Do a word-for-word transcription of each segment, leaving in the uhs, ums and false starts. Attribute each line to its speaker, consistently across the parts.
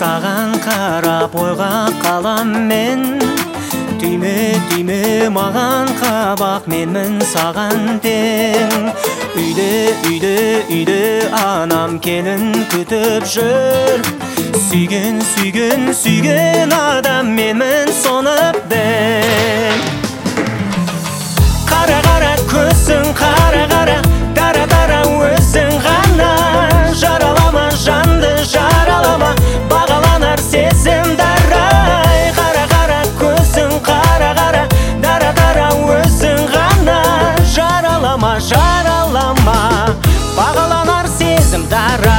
Speaker 1: саған қарап ойға қалам мен. Түйме түйме маған қабақ, менмін саған тең. Үйде үйде үйде анам келін күтіп жүр. Сүйген сүйген сүйген адам менмін соны біл. Қара қара көзің қара қара, дара дара өзің ғана. Жаралама жанды жаралама, бағаланар сезім дарай. Қара қара көзің қара қара, дара дара өзің ғана. Жаралама жаралама, бағаланар сезім дара.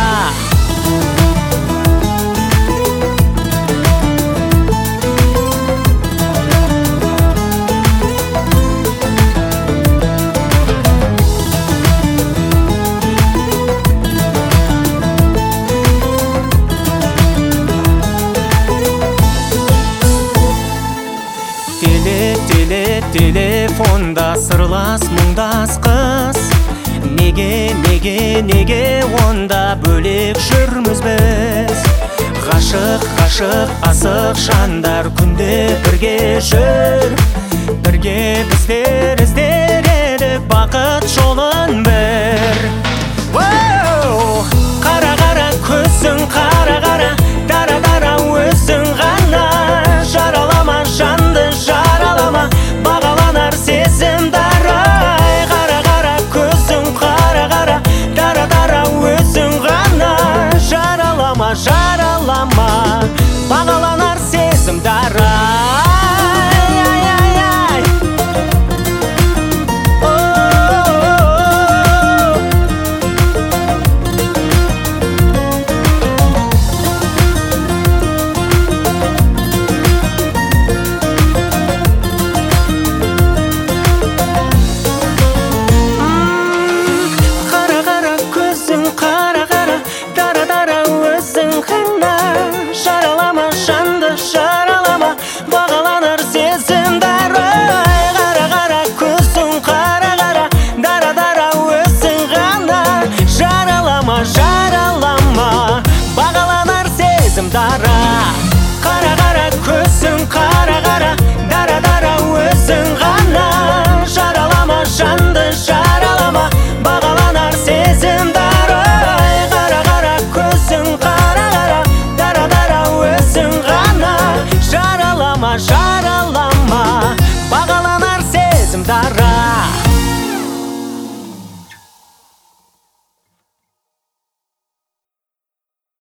Speaker 1: Телефонда сырлас мұңдас қыз. Неге, неге, неге онда бөлек жүрміз біз? Ғашық, ғашық, асық жандар күнде бірге жүр. Бірге біздер іздер едік бақыт жолын бір. Қара қара көзің қара қара, дара дара өзің ғана. Жаралама жанды жаралама, бағаланар сезім дарай. Қара қара көзің қара қара, дара дара өзің ғана. Жаралама жаралама, бағаланар сезім дарай. Жаралама жанды жаралама, бағаланар сезім дарай. Қара қара көзің қара қара, дара дара өзің ғана. Жаралама жаралама, бағаланар сезім дара. Қара қара көзің қара қара, дара дара өзің ғана. Жаралама жанды жаралама, бағаланар сезім дарай. Қара қара көзің қара қара, дара дара өзің ғана. Жаралама жаралама.